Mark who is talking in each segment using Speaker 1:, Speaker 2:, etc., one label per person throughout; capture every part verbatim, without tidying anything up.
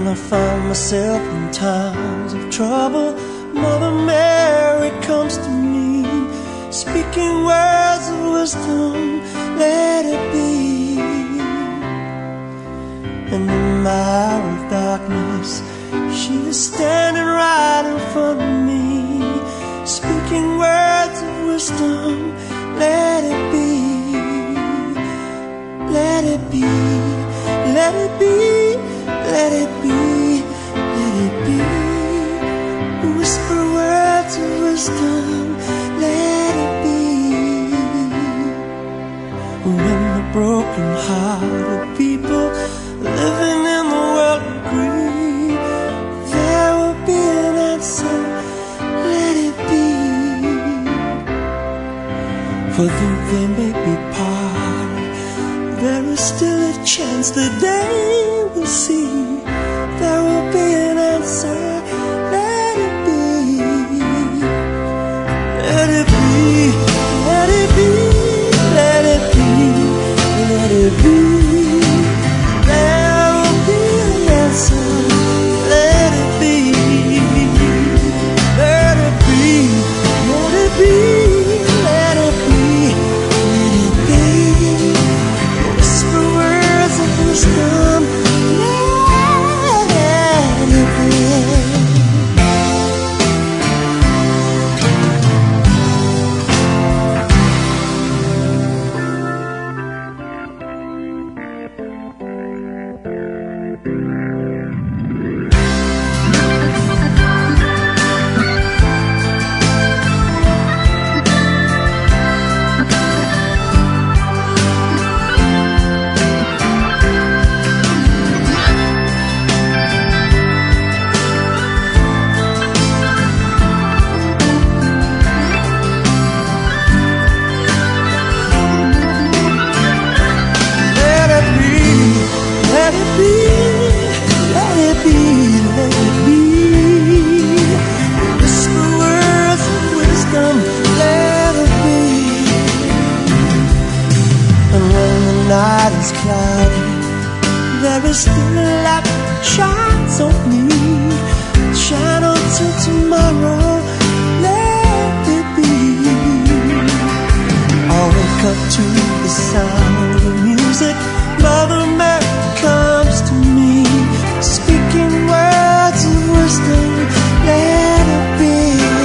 Speaker 1: When I find myself in times of trouble, Mother Mary comes to me, speaking words of wisdom, let it be. And in my hour of darkness, she is standing right in front of me, speaking words of wisdom, let it be. Let it be, let it be, let it be, let it be. Whisper words of wisdom, let it be. When the broken-hearted people living in the world agree, there will be an answer, let it be. For though they may be parted, there is still a chance that they will see. There will be an answer, let it be. Let it be, let it be, let it be, let it be. There will be an answer, let it be. Let it be, let it be, let it be, let it be. Whisper words of wisdom, let it be. There is still a light that shines on me, shine on till tomorrow, let it be. I'll wake up to the sound of music, Mother Mary comes to me, speaking words of wisdom, let it be.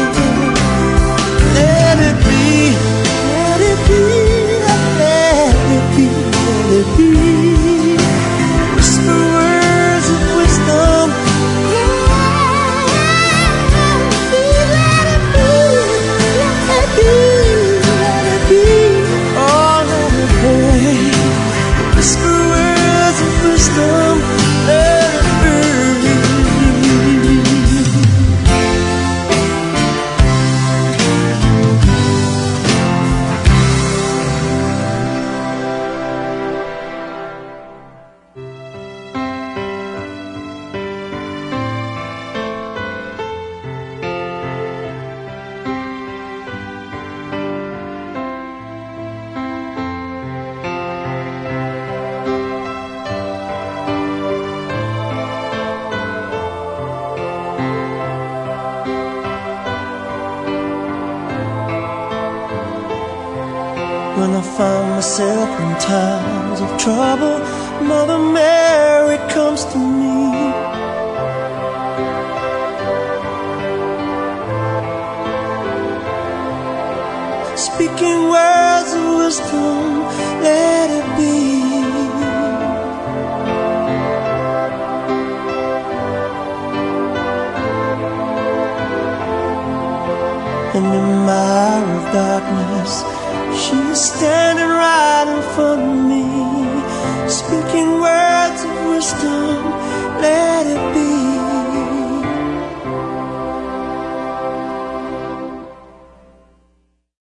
Speaker 1: Let it be, let it be, let it be, let it be. When I find myself in times of trouble, Mother Mary comes to me, speaking words of wisdom, let it be. And in my hour of darkness, she is standing right